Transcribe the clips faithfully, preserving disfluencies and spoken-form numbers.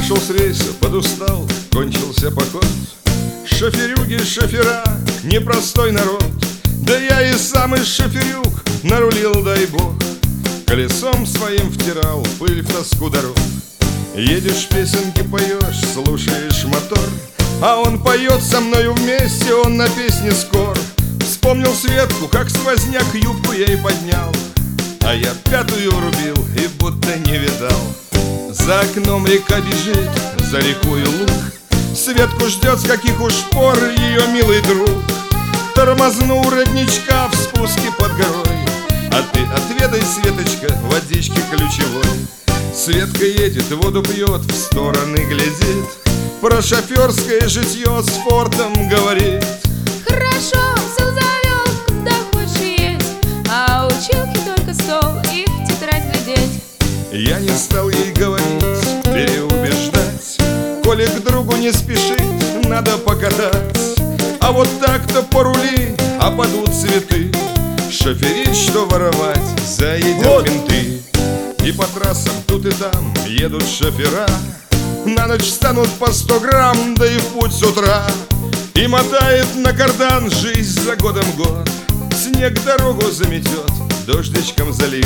Сошел с рейса, подустал, кончился поход. Шоферюги, шофера, непростой народ. Да я и сам из шоферюг нарулил, дай бог. Колесом своим втирал пыль в тоску дорог. Едешь, песенки поешь, слушаешь мотор, а он поет со мною вместе, он на песне скор. Вспомнил Светку, как сквозняк юбку ей поднял, а я пятую врубил и будто не видал. За окном река бежит, за рекою луг. Светку ждет, с каких уж пор ее милый друг. Тормознул родничка в спуске под горой, а ты отведай, Светочка, водички ключевой. Светка едет, воду пьет, в стороны глядит, про шоферское житье с фортом говорит. Хорошо, все завел, куда хочешь едь, а училки только стол и в тетрадь глядеть. Я не стал ей говорить, переубеждать, коли к другу не спешить, надо покатать. А вот так-то порули, а падут цветы. Шоферить, что воровать, заедят вот менты. И по трассам тут и там едут шофера, на ночь станут по сто грамм, да и в путь с утра. И мотает на кардан жизнь за годом год. Снег дорогу заметет, дождичком зальет.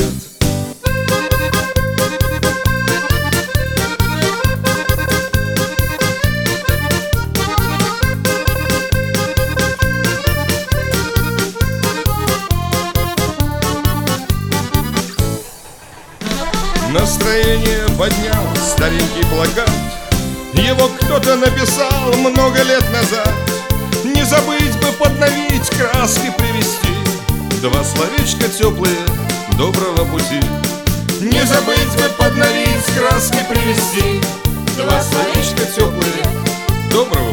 Настроение поднял старенький плакат. Его кто-то написал много лет назад. Не забыть бы подновить, краски привести, два словечка теплые доброго пути. Не забыть бы подновить, краски привести, два словечка теплые доброго